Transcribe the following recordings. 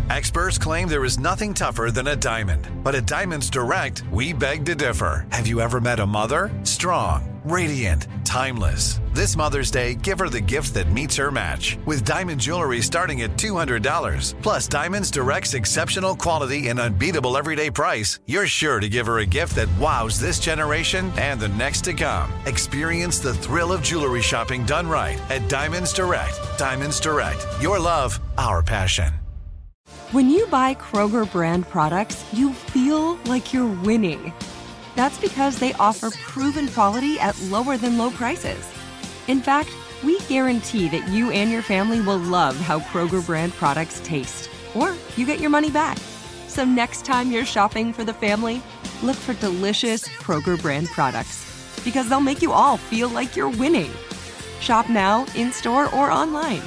Experts claim there is nothing tougher than a diamond. But at Diamonds Direct, we beg to differ. Have you ever met a mother? Strong, radiant, timeless. This Mother's Day, give her the gift that meets her match. With diamond jewelry starting at $200. Plus Diamonds Direct's exceptional quality and unbeatable everyday price, you're sure to give her a gift that wows this generation and the next to come. Experience the thrill of jewelry shopping done right at Diamonds Direct. Diamonds Direct. Your love, our passion. When you buy Kroger brand products, you feel like you're winning. That's because they offer proven quality at lower than low prices. In fact, we guarantee that you and your family will love how Kroger brand products taste, or you get your money back. So next time you're shopping for the family, look for delicious Kroger brand products, because they'll make you all feel like you're winning. Shop now, in-store, or online.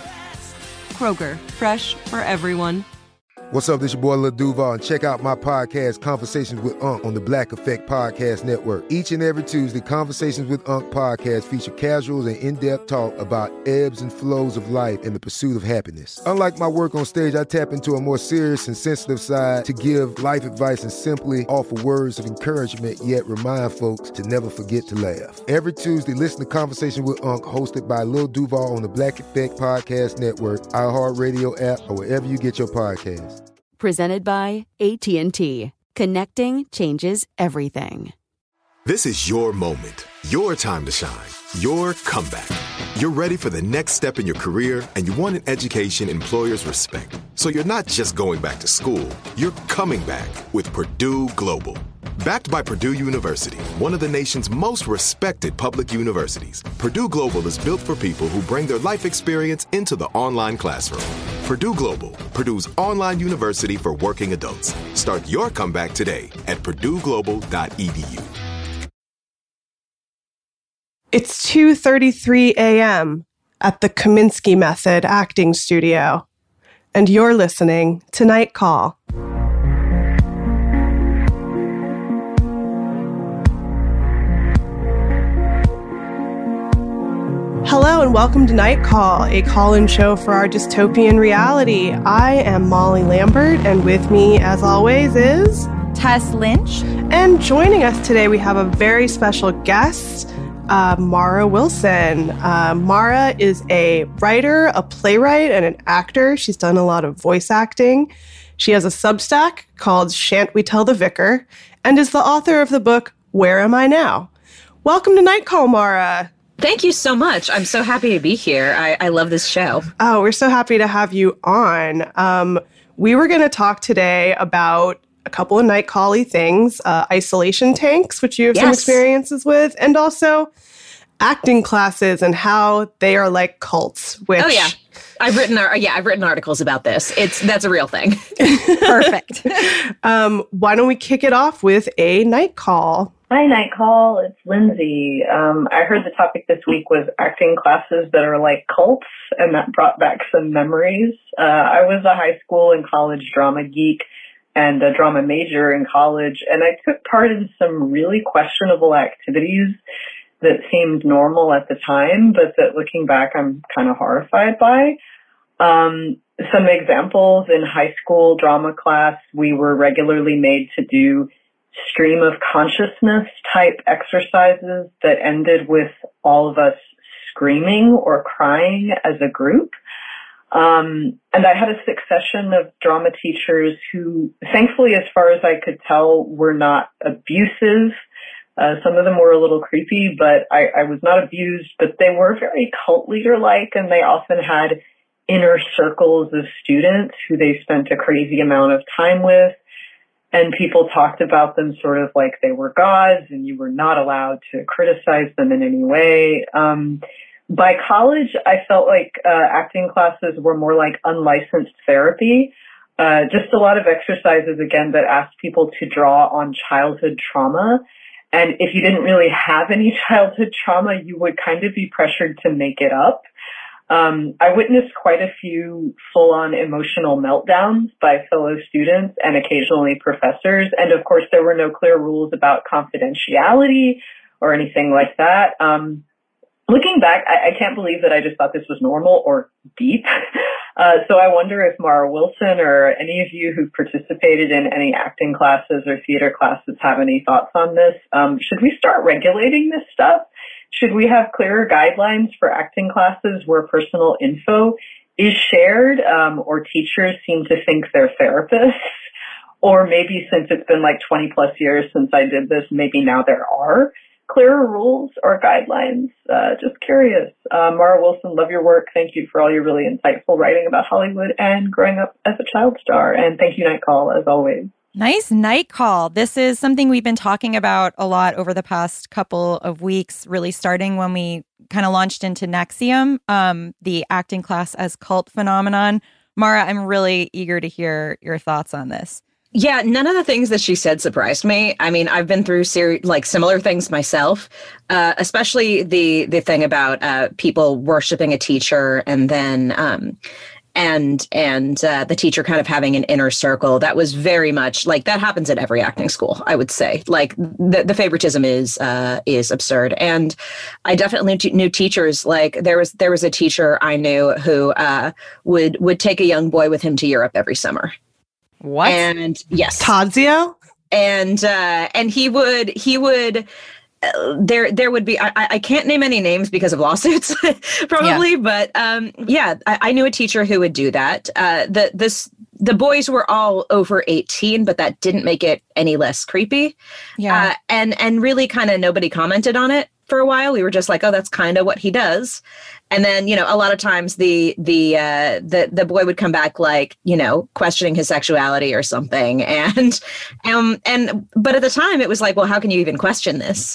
Kroger, fresh for everyone. What's up, this your boy Lil Duval, and check out my podcast, Conversations with Unc, on the Black Effect Podcast Network. Each and every Tuesday, Conversations with Unc podcast feature casuals and in-depth talk about ebbs and flows of life and the pursuit of happiness. Unlike my work on stage, I tap into a more serious and sensitive side to give life advice and simply offer words of encouragement, yet remind folks to never forget to laugh. Every Tuesday, listen to Conversation with Unc, hosted by Lil Duval on the Black Effect Podcast Network, iHeartRadio app, or wherever you get your podcasts. Presented by AT&T. Connecting changes everything. This is your moment, your time to shine, your comeback. You're ready for the next step in your career, and you want an education employers respect. So you're not just going back to school, you're coming back with Purdue Global. Backed by Purdue University, one of the nation's most respected public universities, Purdue Global is built for people who bring their life experience into the online classroom. Purdue Global, Purdue's online university for working adults. Start your comeback today at purdueglobal.edu. It's 2:33 a.m. at the Kaminsky Method Acting Studio, and you're listening to Night Call. Hello and welcome to Night Call, a call-in show for our dystopian reality. I am Molly Lambert, and with me, as always, is Tess Lynch. And joining us today, we have a very special guest, Mara Wilson. Mara is a writer, a playwright, and an actor. She's done a lot of voice acting. She has a Substack called Shan't We Tell the Vicar, and is the author of the book, Where Am I Now? Welcome to Night Call, Mara. Thank you so much. I'm so happy to be here. I love this show. Oh, we're so happy to have you on. We were going to talk today about a couple of night call-y things, isolation tanks, which you have some experiences with, and also acting classes and how they are like cults. Which... Oh, yeah. I've written articles about this. That's a real thing. Perfect. Why don't we kick it off with a night call? Hi, Night Call. It's Lindsay. I heard the topic this week was acting classes that are like cults, and that brought back some memories. I was a high school and college drama geek and a drama major in college, and I took part in some really questionable activities that seemed normal at the time, but that looking back, I'm kind of horrified by. Some examples: in high school drama class, we were regularly made to do stream of consciousness type exercises that ended with all of us screaming or crying as a group. And I had a succession of drama teachers who, thankfully, as far as I could tell, were not abusive. Some of them were a little creepy, but I was not abused, but they were very cult leader-like, and they often had inner circles of students who they spent a crazy amount of time with. And people talked about them sort of like they were gods, and you were not allowed to criticize them in any way. By college, I felt like acting classes were more like unlicensed therapy. Just a lot of exercises, again, that asked people to draw on childhood trauma. And if you didn't really have any childhood trauma, you would kind of be pressured to make it up. I witnessed quite a few full-on emotional meltdowns by fellow students and occasionally professors. And of course, there were no clear rules about confidentiality or anything like that. Looking back, I can't believe that I just thought this was normal or deep. So I wonder if Mara Wilson or any of you who participated in any acting classes or theater classes have any thoughts on this. Should we start regulating this stuff? Should we have clearer guidelines for acting classes where personal info is shared, or teachers seem to think they're therapists? Or maybe since it's been like 20 plus years since I did this, maybe now there are clearer rules or guidelines. Just curious. Mara Wilson, love your work. Thank you for all your really insightful writing about Hollywood and growing up as a child star. And thank you, Night Call, as always. Nice Night Call. This is something we've been talking about a lot over the past couple of weeks, really starting when we kind of launched into NXIVM, the acting class as cult phenomenon. Mara, I'm really eager to hear your thoughts on this. Yeah, none of the things that she said surprised me. I mean, I've been through similar things myself, especially the thing about people worshiping a teacher and then the teacher kind of having an inner circle. That was very much like that happens at every acting school, I would say. Like the favoritism is absurd. And I definitely knew teachers. Like there was a teacher I knew who would take a young boy with him to Europe every summer. What? And yes, Tadzio? And he would there would be, I can't name any names because of lawsuits probably, but I knew a teacher who would do that. The boys were all over 18, but that didn't make it any less creepy. Yeah. And really kind of nobody commented on it for a while. We were just like, oh, that's kind of what he does. And then, a lot of times the boy would come back like, questioning his sexuality or something. But at the time it was like, well, how can you even question this?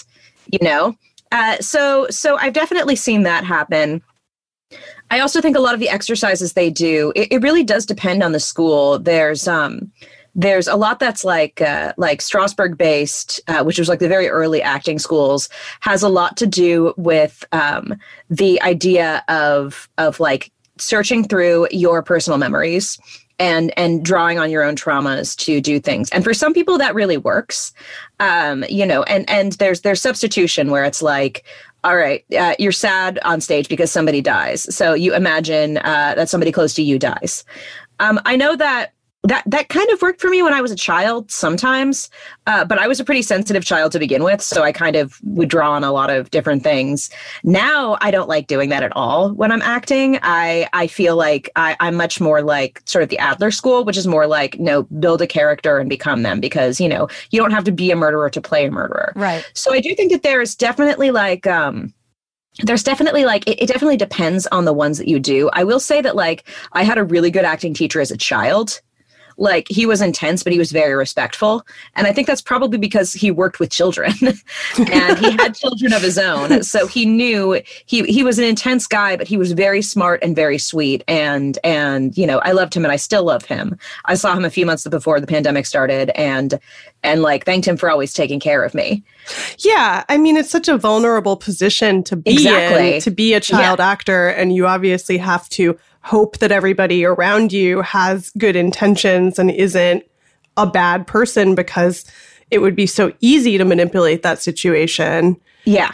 So I've definitely seen that happen. I also think a lot of the exercises they do, it really does depend on the school. There's a lot that's like Strasberg based, which was like the very early acting schools, has a lot to do with the idea of like searching through your personal memories and drawing on your own traumas to do things. And for some people that really works, and there's substitution where it's like, all right, you're sad on stage because somebody dies. So you imagine that somebody close to you dies. I know that kind of worked for me when I was a child sometimes, but I was a pretty sensitive child to begin with, so I kind of would draw on a lot of different things. Now I don't like doing that at all when I'm acting. I feel like I'm much more like sort of the Adler school, which is more like, build a character and become them, because, you don't have to be a murderer to play a murderer. Right. So I do think that there's definitely like... it definitely depends on the ones that you do. I will say that like I had a really good acting teacher as a child. Like he was intense, but he was very respectful. And I think that's probably because he worked with children and he had children of his own. So he knew he was an intense guy, but he was very smart and very sweet. And I loved him and I still love him. I saw him a few months before the pandemic started and like thanked him for always taking care of me. Yeah. I mean, it's such a vulnerable position to be in, to be a child actor. And you obviously have to hope that everybody around you has good intentions and isn't a bad person, because it would be so easy to manipulate that situation. Yeah.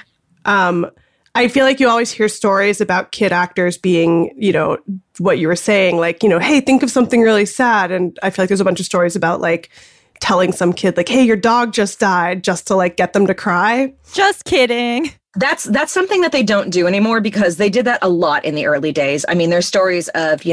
I feel like you always hear stories about kid actors being, what you were saying, like, hey, think of something really sad. And I feel like there's a bunch of stories about like telling some kid like, hey, your dog just died, just to like get them to cry. Just kidding. That's something that they don't do anymore, because they did that a lot in the early days. I mean, there's stories of,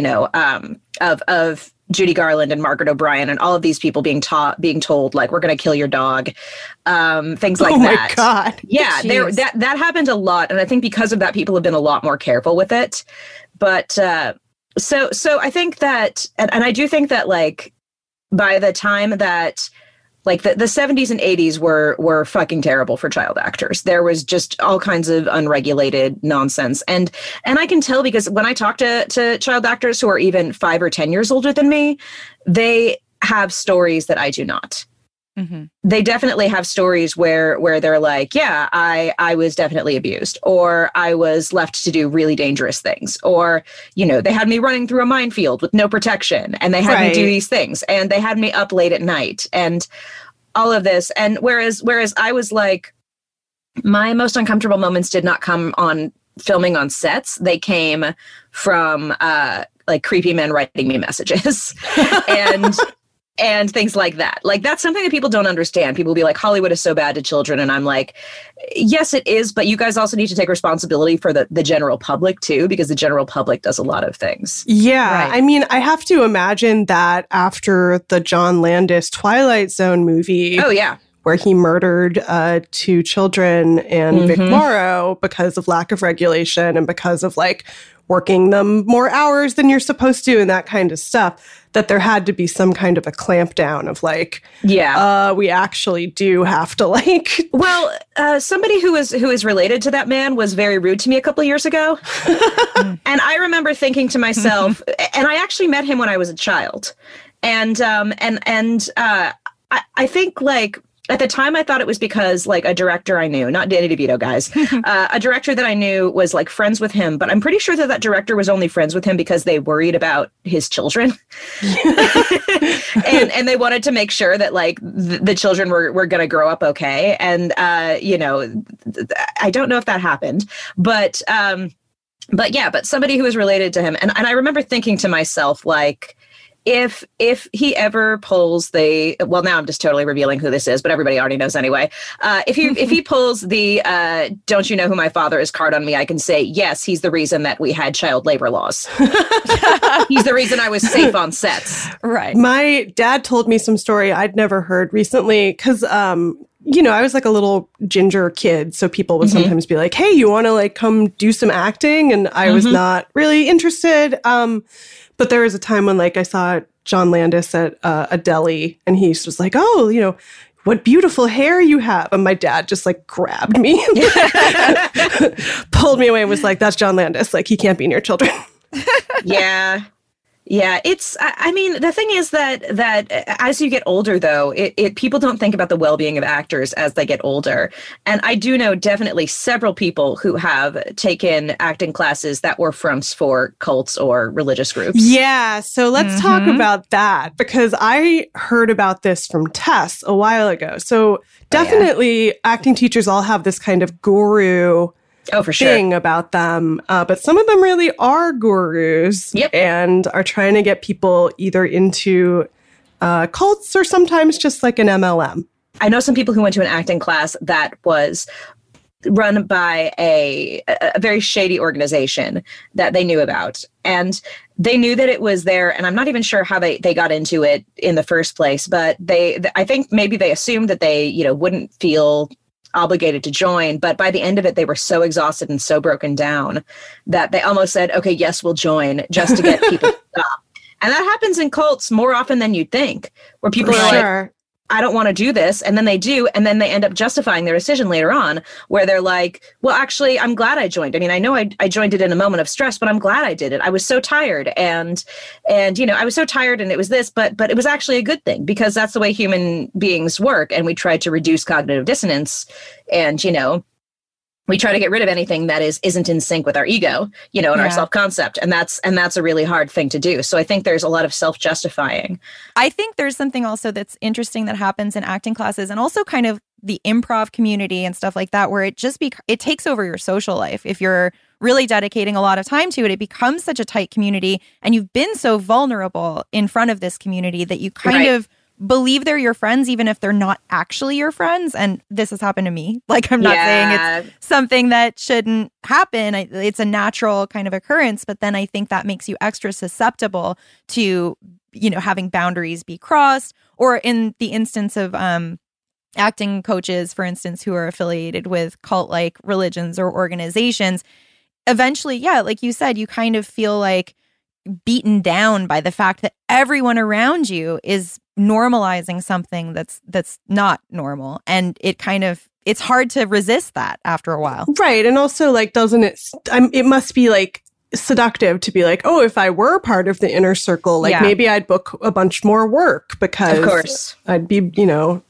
of Judy Garland and Margaret O'Brien and all of these people being told, like, we're going to kill your dog, things like that. Oh my God. Yeah, that happened a lot. And I think because of that, people have been a lot more careful with it. But so I think that, and I do think that, like, by the time that, like the 70s and 80s were fucking terrible for child actors. There was just all kinds of unregulated nonsense. And I can tell, because when I talk to child actors who are even 5 or 10 years older than me, they have stories that I do not. Mm-hmm. They definitely have stories where they're like, yeah, I was definitely abused, or I was left to do really dangerous things, or, they had me running through a minefield with no protection, and they had me do these things, and they had me up late at night, and all of this. And whereas I was like, my most uncomfortable moments did not come on filming on sets. They came from like creepy men writing me messages and things like that. Like, that's something that people don't understand. People will be like, Hollywood is so bad to children. And I'm like, yes, it is. But you guys also need to take responsibility for the general public, too, because the general public does a lot of things. Yeah. Right. I mean, I have to imagine that after the John Landis Twilight Zone movie. Oh, yeah. Where he murdered 2 children and Vic Morrow because of lack of regulation and because of like working them more hours than you're supposed to and that kind of stuff, that there had to be some kind of a clampdown of like, we actually do have to like. Well, somebody who is related to that man was very rude to me a couple of years ago. And I remember thinking to myself, and I actually met him when I was a child. And I think like, at the time, I thought it was because, like, a director I knew, not Danny DeVito, guys, a director that I knew was, like, friends with him. But I'm pretty sure that director was only friends with him because they worried about his children. and they wanted to make sure that, like, the children were going to grow up okay. And, you know, I don't know if that happened. But somebody who was related to him. And I remember thinking to myself, like, if he ever pulls well, now I'm just totally revealing who this is, but everybody already knows anyway. If he pulls the "don't you know who my father is" card on me, I can say, yes, he's the reason that we had child labor laws. He's the reason I was safe on sets. Right. My dad told me some story I'd never heard recently because, you know, I was like a little ginger kid. So people would sometimes be like, hey, you want to like come do some acting? And I was not really interested. But there was a time when, like, I saw John Landis at a deli, and he was like, "Oh, you know, what beautiful hair you have!" And my dad just like grabbed me, pulled me away, and was like, "That's John Landis. Like, he can't be near children." Yeah. Yeah, it's, I mean, the thing is that as you get older, though, people don't think about the well-being of actors as they get older. And I do know definitely several people who have taken acting classes that were fronts for cults or religious groups. Yeah, so let's talk about that, because I heard about this from Tess a while ago. So definitely acting teachers all have this kind of guru for sure thing about them. But some of them really are gurus and are trying to get people either into cults or sometimes just like an MLM. I know some people who went to an acting class that was run by a very shady organization that they knew about. And they knew that it was there. And I'm not even sure how they got into it in the first place. But I think maybe they assumed that they, you know, wouldn't feel obligated to join, but by the end of it, they were so exhausted and so broken down that they almost said, okay, yes, we'll join, just to get people to stop. And that happens in cults more often than you'd think, where people are like, I don't want to do this. And then they do. And then they end up justifying their decision later on, where they're like, well, actually, I'm glad I joined. I mean, I know I joined it in a moment of stress, but I'm glad I did it. I was so tired. And you know, I was so tired and it was this, but it was actually a good thing, because that's the way human beings work. And we try to reduce cognitive dissonance. And, you know, we try to get rid of anything that isn't in sync with our ego, you know, and our self-concept. And that's a really hard thing to do. So I think there's a lot of self-justifying. I think there's something also that's interesting that happens in acting classes, and also kind of the improv community and stuff like that, where it just it takes over your social life. If you're really dedicating a lot of time to it, it becomes such a tight community, and you've been so vulnerable in front of this community that you kind of believe they're your friends, even if they're not actually your friends. And this has happened to me. Like, I'm not saying it's something that shouldn't happen. It's a natural kind of occurrence. But then I think that makes you extra susceptible to, you know, having boundaries be crossed, or in the instance of acting coaches, for instance, who are affiliated with cult-like religions or organizations. Eventually, like you said, you kind of feel like beaten down by the fact that everyone around you is normalizing something that's not normal, and it's hard to resist that after a while, right? And also, like, doesn't it must be like seductive to be like, oh, if I were part of the inner circle, like maybe I'd book a bunch more work, because of course I'd be, you know.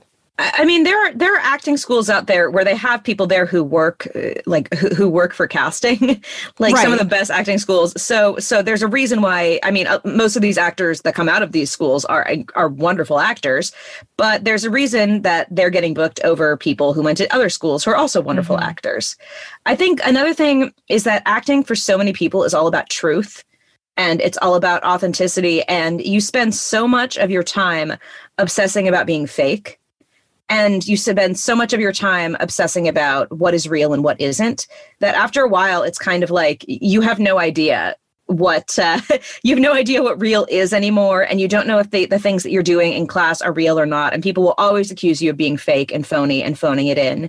I mean, there are acting schools out there where they have people there who work who work for casting, like some of the best acting schools. So there's a reason why. I mean, most of these actors that come out of these schools are wonderful actors, but there's a reason that they're getting booked over people who went to other schools who are also wonderful actors. I think another thing is that acting for so many people is all about truth. and it's all about authenticity. And you spend so much of your time obsessing about being fake. And you spend so much of your time obsessing about what is real and what isn't, that after a while, it's kind of like you have no idea what real is anymore. And you don't know if the things that you're doing in class are real or not. And people will always accuse you of being fake and phony and phoning it in.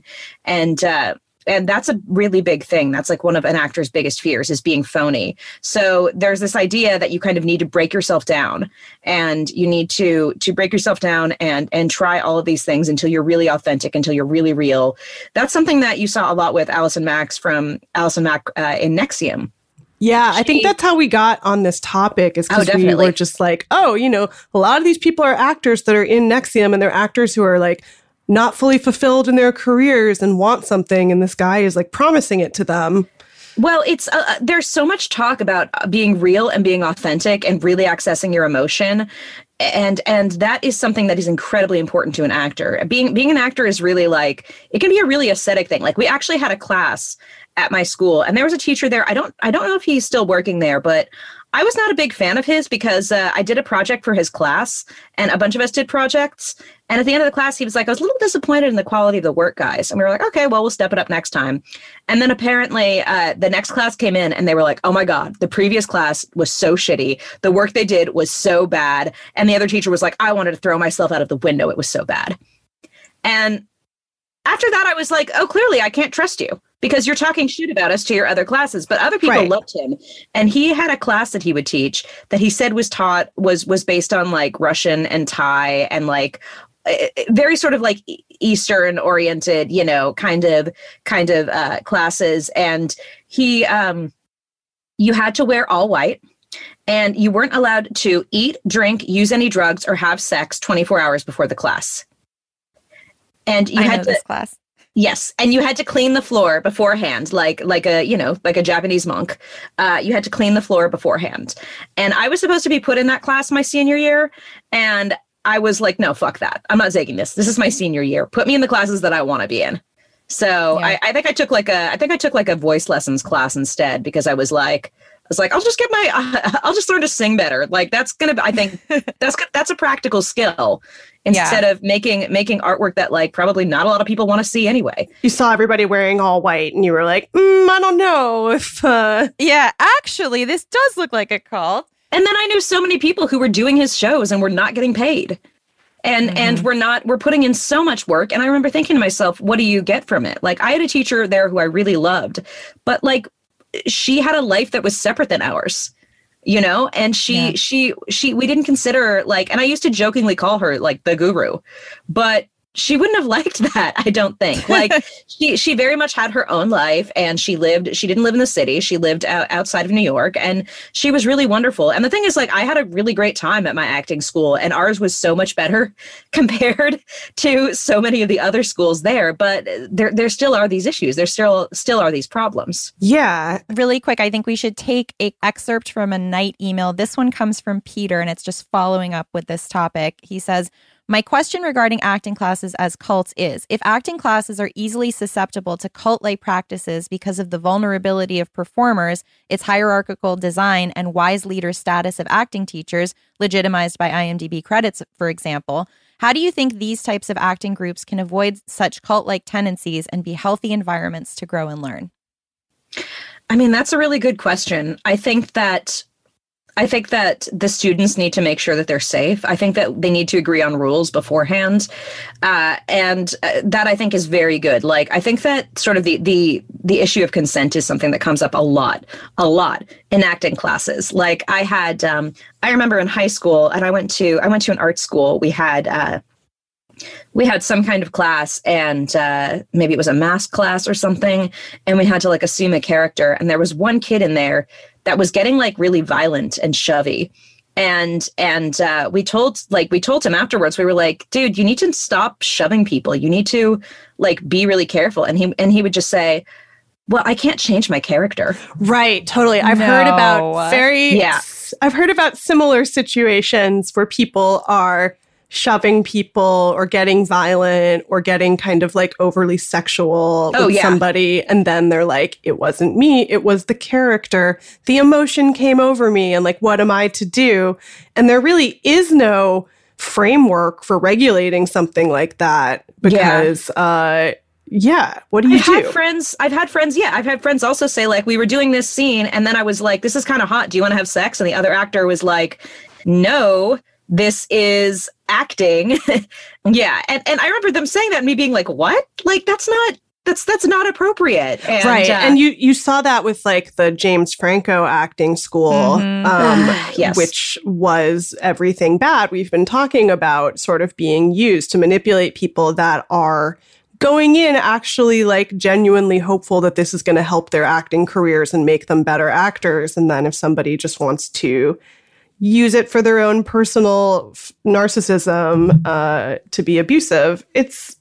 And that's a really big thing. That's like one of an actor's biggest fears, is being phony. So there's this idea that you kind of need to break yourself down, and you need to break yourself down and try all of these things until you're really authentic, until you're really real. That's something that you saw a lot with Allison Mack from Allison Mack in NXIVM. Yeah, I think that's how we got on this topic, is because we were just like, a lot of these people are actors that are in NXIVM, and they're actors who are like not fully fulfilled in their careers and want something, and this guy is like promising it to them. Well, it's there's so much talk about being real and being authentic and really accessing your emotion. And that is something that is incredibly important to an actor. Being an actor is really like, it can be a really aesthetic thing. Like, we actually had a class at my school, and there was a teacher there. I don't know if he's still working there, but I was not a big fan of his because I did a project for his class, and a bunch of us did projects. And at the end of the class, he was like, I was a little disappointed in the quality of the work, guys. And we were like, okay, well, we'll step it up next time. And then apparently the next class came in, and they were like, oh my God, the previous class was so shitty. The work they did was so bad. And the other teacher was like, I wanted to throw myself out of the window. It was so bad. And after that, I was like, oh, clearly I can't trust you, because you're talking shit about us to your other classes. But other people loved him. And he had a class that he would teach that he said was based on like Russian and Thai and like very sort of like Eastern oriented, kind of classes. And he, you had to wear all white, and you weren't allowed to eat, drink, use any drugs, or have sex 24 hours before the class. And you had to this class. Yes, and you had to clean the floor beforehand, like a Japanese monk. You had to clean the floor beforehand. And I was supposed to be put in that class my senior year, and I was like, no, fuck that. I'm not taking this. This is my senior year. Put me in the classes that I want to be in. So yeah. I think I took like a voice lessons class instead, because I was like, I'll just learn to sing better. Like, I think that's a practical skill instead of making artwork that like probably not a lot of people want to see anyway. You saw everybody wearing all white, and you were like, I don't know if. Yeah, actually, this does look like a cult. And then I knew so many people who were doing his shows and were not getting paid. And we're putting in so much work. And I remember thinking to myself, what do you get from it? Like, I had a teacher there who I really loved, but like, she had a life that was separate than ours, and she we didn't consider like, and I used to jokingly call her like the guru, but she wouldn't have liked that, I don't think. Like, she very much had her own life, and she didn't live in the city. She lived outside of New York, and she was really wonderful. And the thing is, like, I had a really great time at my acting school, and ours was so much better compared to so many of the other schools there. But there still are these issues. There still are these problems. Yeah. Really quick, I think we should take an excerpt from a night email. This one comes from Peter, and it's just following up with this topic. He says, my question regarding acting classes as cults is, if acting classes are easily susceptible to cult-like practices because of the vulnerability of performers, its hierarchical design, and wise leader status of acting teachers, legitimized by IMDb credits, for example, how do you think these types of acting groups can avoid such cult-like tendencies and be healthy environments to grow and learn? I mean, that's a really good question. I think that the students need to make sure that they're safe. I think that they need to agree on rules beforehand. And that I think is very good. Like, I think that sort of the issue of consent is something that comes up a lot in acting classes. Like, I remember in high school, and I went to an art school. We had some kind of class, and maybe it was a mask class or something. And we had to like assume a character. And there was one kid in there that was getting like really violent and shovey. And we told him afterwards, we were like, dude, you need to stop shoving people. You need to like be really careful. And he would just say, well, I can't change my character. Right. Totally. I've heard about similar situations where people are shoving people or getting violent or getting kind of like overly sexual with somebody. And then they're like, it wasn't me, it was the character. The emotion came over me and like, what am I to do? And there really is no framework for regulating something like that because, what do you do? I've had friends also say like, we were doing this scene and then I was like, this is kind of hot. Do you want to have sex? And the other actor was like, no, this is acting. Yeah. And I remember them saying that and me being like, what? Like, that's not appropriate. And, right. And you saw that with like the James Franco acting school, yes. which was everything bad we've been talking about sort of being used to manipulate people that are going in actually like genuinely hopeful that this is going to help their acting careers and make them better actors. And then if somebody just wants to use it for their own personal narcissism to be abusive, it's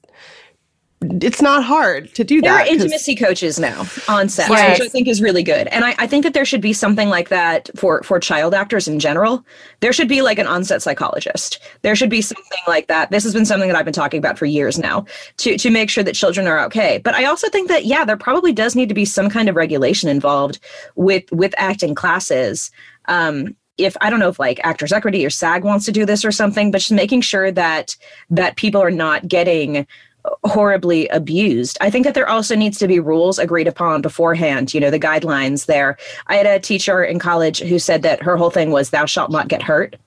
not hard to do that. There are intimacy coaches now on set, which I think is really good. And I think that there should be something like that for child actors in general. There should be like an on-set psychologist. There should be something like that. This has been something that I've been talking about for years now to make sure that children are okay. But I also think that, there probably does need to be some kind of regulation involved with acting classes. If I don't know if like Actors Equity or SAG wants to do this or something, but just making sure that people are not getting horribly abused. I think that there also needs to be rules agreed upon beforehand, the guidelines there. I had a teacher in college who said that her whole thing was thou shalt not get hurt.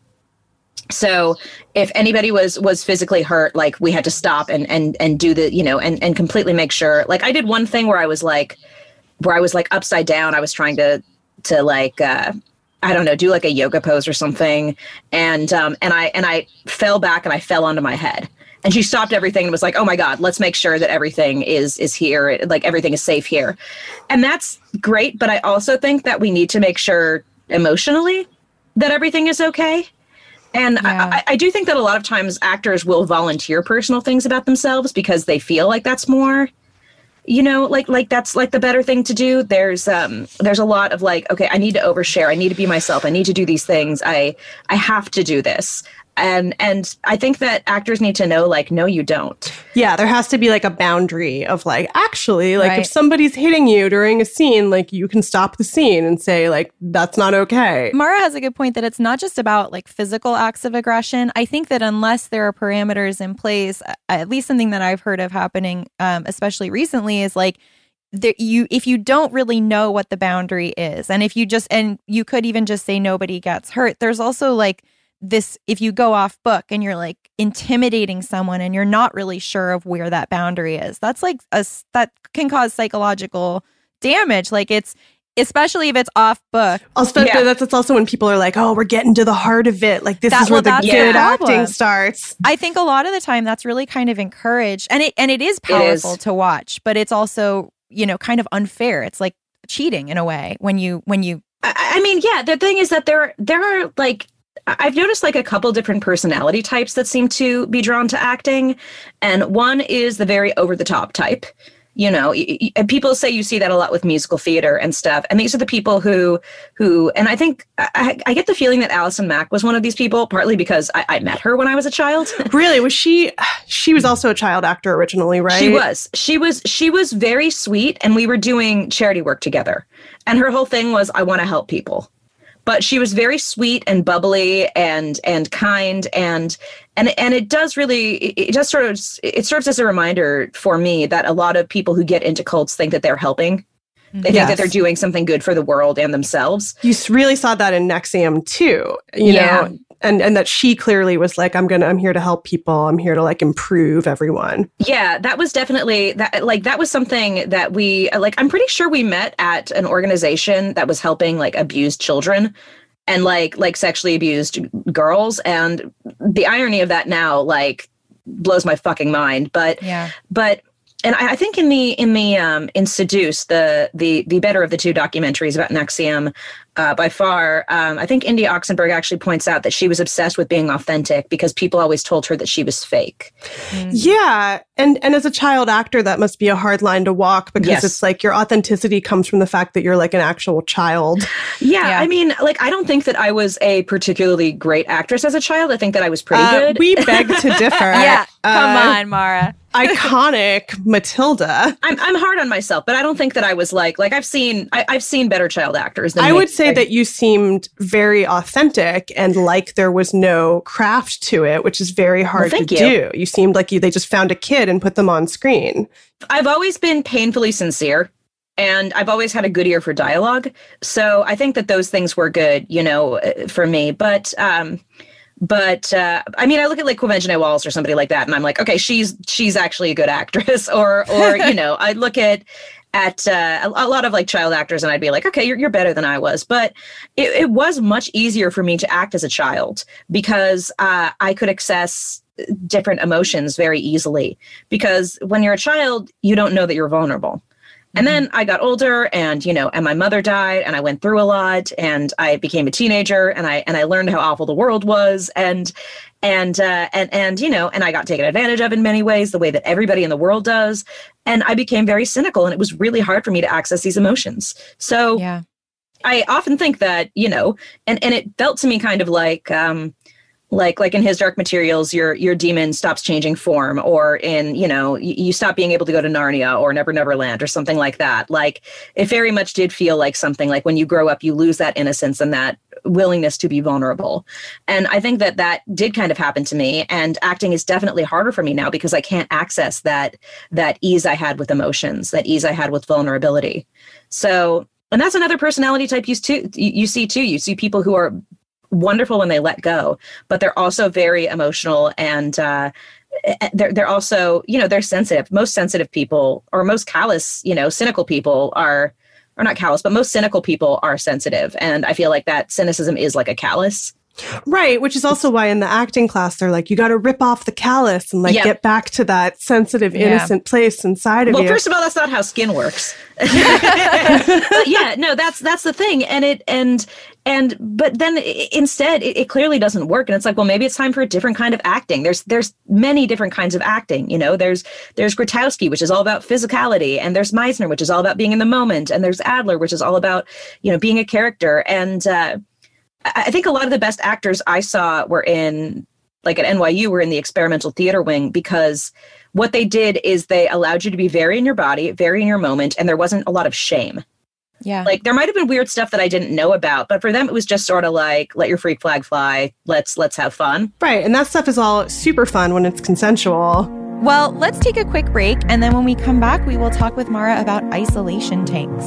So if anybody was physically hurt, like we had to stop and do the, and completely make sure. Like I did one thing where I was like upside down. I was trying to like, I don't know, do like a yoga pose or something. And I fell back and I fell onto my head. And she stopped everything and was like, oh my God, let's make sure that everything is here. Like everything is safe here. And that's great. But I also think that we need to make sure emotionally that everything is okay. And I do think that a lot of times actors will volunteer personal things about themselves because they feel like that's more, like that's like the better thing to do. There's a lot of like, okay, I need to overshare. I need to be myself. I need to do these things. I have to do this. And I think that actors need to know, like, no, you don't. Yeah, there has to be like a boundary of like, actually, like if somebody's hitting you during a scene, like you can stop the scene and say like, that's not okay. Mara has a good point that it's not just about like physical acts of aggression. I think that unless there are parameters in place, at least something that I've heard of happening, especially recently, is like, if you don't really know what the boundary is, and you could even just say nobody gets hurt, there's also like this, if you go off book and you're like intimidating someone and you're not really sure of where that boundary is, that's like that can cause psychological damage. Like it's, especially if it's off book. That's also when people are like, oh, we're getting to the heart of it. Like this is where the good acting starts. I think a lot of the time that's really kind of encouraged, and it is powerful to watch, but it's also, kind of unfair. It's like cheating in a way when you. I mean, the thing is that there are like, I've noticed like a couple different personality types that seem to be drawn to acting. And one is the very over the top type. And people say you see that a lot with musical theater and stuff. And these are the people who, and I think I get the feeling that Allison Mack was one of these people, partly because I met her when I was a child. Really? Was she was also a child actor originally, right? She was very sweet, and we were doing charity work together. And her whole thing was, I want to help people. But she was very sweet and bubbly and kind, and it serves as a reminder for me that a lot of people who get into cults think that they're helping. They think that they're doing something good for the world and themselves. You really saw that in NXIVM too, you know, and that she clearly was like, I'm here to help people. I'm here to like improve everyone. Yeah, that was definitely that was something that we I'm pretty sure we met at an organization that was helping like abused children and like sexually abused girls. And the irony of that now like blows my fucking mind. But I think in Seduce, the better of the two documentaries about NXIVM, by far, I think Indy Oxenberg actually points out that she was obsessed with being authentic because people always told her that she was fake. Yeah. And as a child actor, that must be a hard line to walk because it's like your authenticity comes from the fact that you're like an actual child. Yeah. I mean, like, I don't think that I was a particularly great actress as a child. I think that I was pretty good. We beg to differ. Yeah. Come on, Mara. Iconic Matilda. I'm hard on myself, but I don't think that I was like I've seen better child actors than I would say that you seemed very authentic and like there was no craft to it, which is very hard to do. You seemed like they just found a kid and put them on screen. I've always been painfully sincere. And I've always had a good ear for dialogue. So I think that those things were good, for me. But I mean, I look at like Quvenzhané Walls or somebody like that, and I'm like, okay, she's actually a good actress. Or I look at a lot of like child actors, and I'd be like, okay, you're better than I was. But it was much easier for me to act as a child because I could access different emotions very easily. Because when you're a child, you don't know that you're vulnerable. And then I got older and my mother died and I went through a lot and I became a teenager and I learned how awful the world was and I got taken advantage of in many ways, the way that everybody in the world does. And I became very cynical and it was really hard for me to access these emotions. So I often think that, and it felt to me kind of like in his Dark Materials, your demon stops changing form, or in, you stop being able to go to Narnia or Never Never Land or something like that. Like, it very much did feel like something like when you grow up, you lose that innocence and that willingness to be vulnerable. And I think that did kind of happen to me. And acting is definitely harder for me now because I can't access that ease I had with emotions, that ease I had with vulnerability. So, and that's another personality type you see too. You see people who are wonderful when they let go, but they're also very emotional and they're also, they're sensitive. Most sensitive people, or most callous, cynical people or not callous, but most cynical people are sensitive. And I feel like that cynicism is like a callus. Right, which is also why in the acting class, they're like, you got to rip off the callus and get back to that sensitive, innocent place inside of you. Well, first of all, that's not how skin works. But that's the thing. But then instead, it clearly doesn't work. And it's like, well, maybe it's time for a different kind of acting. There's many different kinds of acting. There's Grotowski, which is all about physicality. And there's Meisner, which is all about being in the moment. And there's Adler, which is all about, being a character. And I think a lot of the best actors I saw were in, like at NYU, were in the experimental theater wing, because what they did is they allowed you to be very in your body, very in your moment, and there wasn't a lot of shame. Yeah. Like there might have been weird stuff that I didn't know about, but for them it was just sort of like, let your freak flag fly. Let's have fun. Right. And that stuff is all super fun when it's consensual. Well, let's take a quick break, and then when we come back, we will talk with Mara about isolation tanks.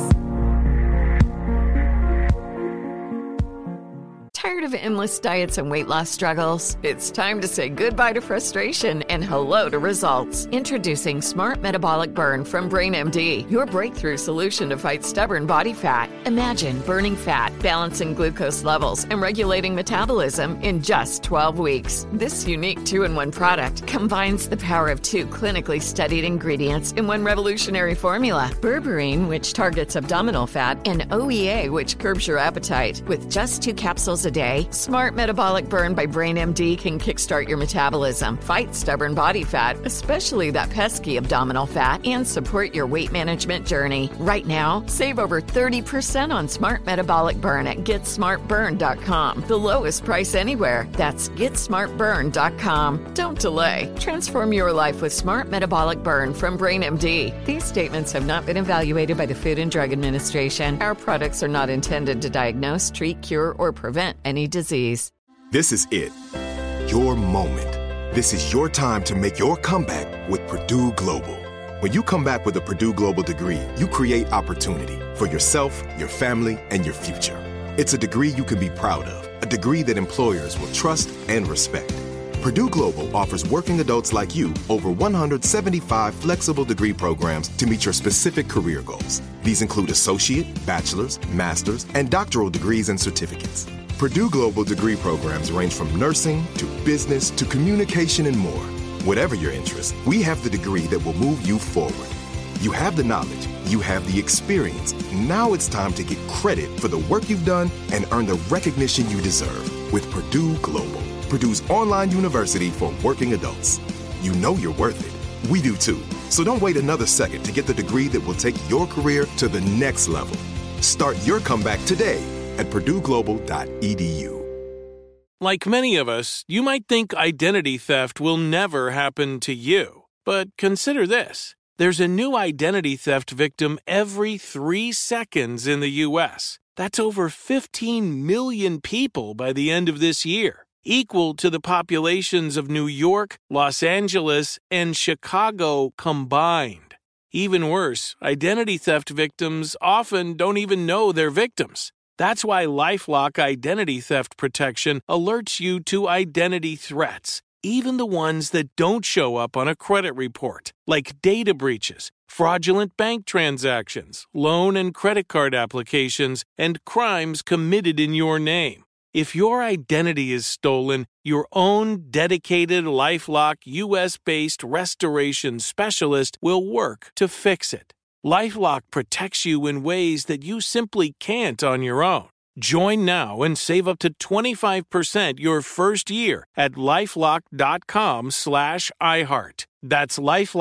Tired of endless diets and weight loss struggles? It's time to say goodbye to frustration and hello to results. Introducing Smart Metabolic Burn from BrainMD, your breakthrough solution to fight stubborn body fat. Imagine burning fat, balancing glucose levels, and regulating metabolism in just 12 weeks. This unique 2-in-1 product combines the power of 2 clinically studied ingredients in one revolutionary formula. Berberine, which targets abdominal fat, and OEA, which curbs your appetite. With just 2 capsules a day, Smart Metabolic Burn by BrainMD can kickstart your metabolism, fight stubborn body fat, especially that pesky abdominal fat, and support your weight management journey. Right now, save over 30% on Smart Metabolic Burn at GetSmartBurn.com. The lowest price anywhere. That's GetSmartBurn.com. Don't delay. Transform your life with Smart Metabolic Burn from BrainMD. These statements have not been evaluated by the Food and Drug Administration. Our products are not intended to diagnose, treat, cure, or prevent any disease. This is it. Your moment. This is your time to make your comeback with Purdue Global. When you come back with a Purdue Global degree, you create opportunity for yourself, your family, and your future. It's a degree you can be proud of, a degree that employers will trust and respect. Purdue Global offers working adults like you over 175 flexible degree programs to meet your specific career goals. These include associate, bachelor's, master's, and doctoral degrees and certificates. Purdue Global degree programs range from nursing to business to communication and more. Whatever your interest, we have the degree that will move you forward. You have the knowledge, you have the experience. Now it's time to get credit for the work you've done and earn the recognition you deserve with Purdue Global, Purdue's online university for working adults. You know you're worth it. We do too. So don't wait another second to get the degree that will take your career to the next level. Start your comeback today at purdueglobal.edu. Like many of us, you might think identity theft will never happen to you. But consider this. There's a new identity theft victim every 3 seconds in the U.S. That's over 15 million people by the end of this year, equal to the populations of New York, Los Angeles, and Chicago combined. Even worse, identity theft victims often don't even know they're victims. That's why LifeLock Identity Theft Protection alerts you to identity threats, even the ones that don't show up on a credit report, like data breaches, fraudulent bank transactions, loan and credit card applications, and crimes committed in your name. If your identity is stolen, your own dedicated LifeLock U.S.-based restoration specialist will work to fix it. LifeLock protects you in ways that you simply can't on your own. Join now and save up to 25% your first year at LifeLock.com/iHeart. That's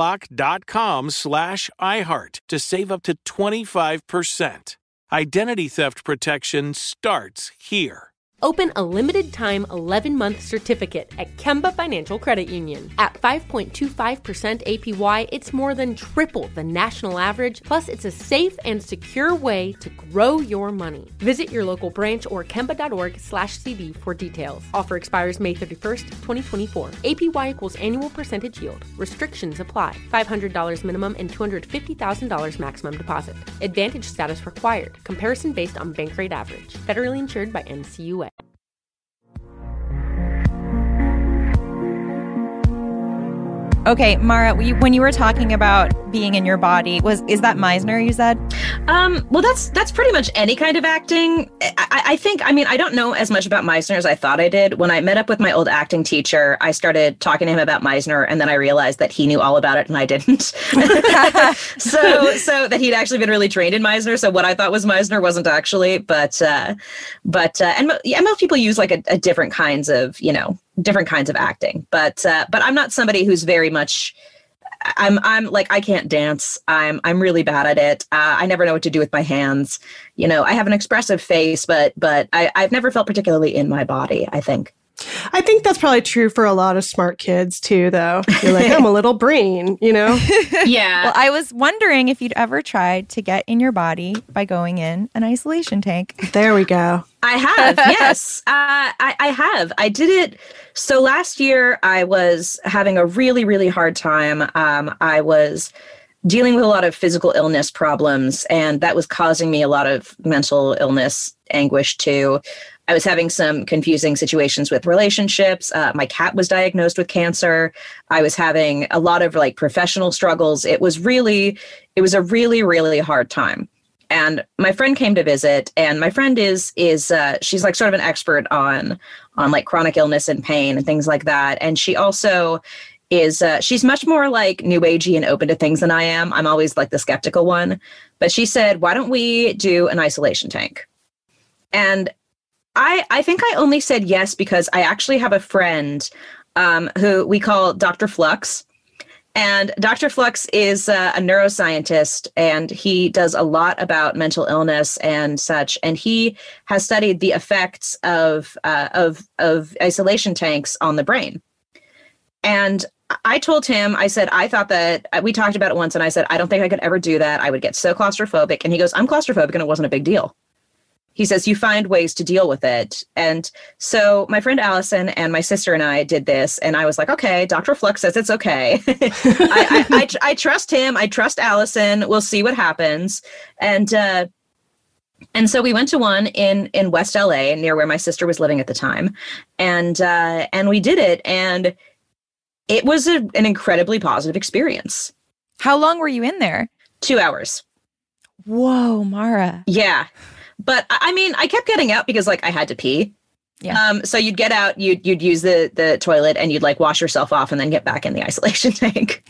LifeLock.com/iHeart to save up to 25%. Identity theft protection starts here. Open a limited-time 11-month certificate at Kemba Financial Credit Union. At 5.25% APY, it's more than triple the national average, plus it's a safe and secure way to grow your money. Visit your local branch or kemba.org/cd for details. Offer expires May 31st, 2024. APY equals annual percentage yield. Restrictions apply. $500 minimum and $250,000 maximum deposit. Advantage status required. Comparison based on bank rate average. Federally insured by NCUA. Okay, Mara, when you were talking about being in your body, is that Meisner you said? Well, that's pretty much any kind of acting. I think, I don't know as much about Meisner as I thought I did. When I met up with my old acting teacher, I started talking to him about Meisner, and then I realized that he knew all about it and I didn't. so that he'd actually been really trained in Meisner. So what I thought was Meisner wasn't actually, but most people use like a different kinds of acting. But I'm not somebody who's very much. I'm like, I can't dance. I'm really bad at it. I never know what to do with my hands. I have an expressive face, but I've never felt particularly in my body, I think. I think that's probably true for a lot of smart kids too, though. You're like, I'm a little brain, Yeah. Well, I was wondering if you'd ever tried to get in your body by going in an isolation tank. There we go. I have, yes. I have. I did it. So last year I was having a really, really hard time. I was dealing with a lot of physical illness problems, and that was causing me a lot of mental illness anguish too. I was having some confusing situations with relationships. My cat was diagnosed with cancer. I was having a lot of professional struggles. It was a really, really hard time. And my friend came to visit, and my friend is she's like sort of an expert on like chronic illness and pain and things like that. And she also is, she's much more like new agey and open to things than I am. I'm always like the skeptical one. But she said, why don't we do an isolation tank? And I think I only said yes because I actually have a friend who we call Dr. Flux. And Dr. Flux is a neuroscientist, and he does a lot about mental illness and such. And he has studied the effects of isolation tanks on the brain. And I told him, I said, I thought that we talked about it once, and I said, I don't think I could ever do that. I would get so claustrophobic. And he goes, I'm claustrophobic, and it wasn't a big deal. He says, you find ways to deal with it. And so my friend Allison and my sister and I did this. And I was like, okay, Dr. Flux says it's okay. I trust him. I trust Allison. We'll see what happens. And so we went to one in West LA near where my sister was living at the time. And we did it. And it was an incredibly positive experience. How long were you in there? 2 hours. Whoa, Mara. Yeah. But I mean, I kept getting out because I had to pee. So you'd get out, you'd use the toilet, and you'd like wash yourself off and then get back in the isolation tank.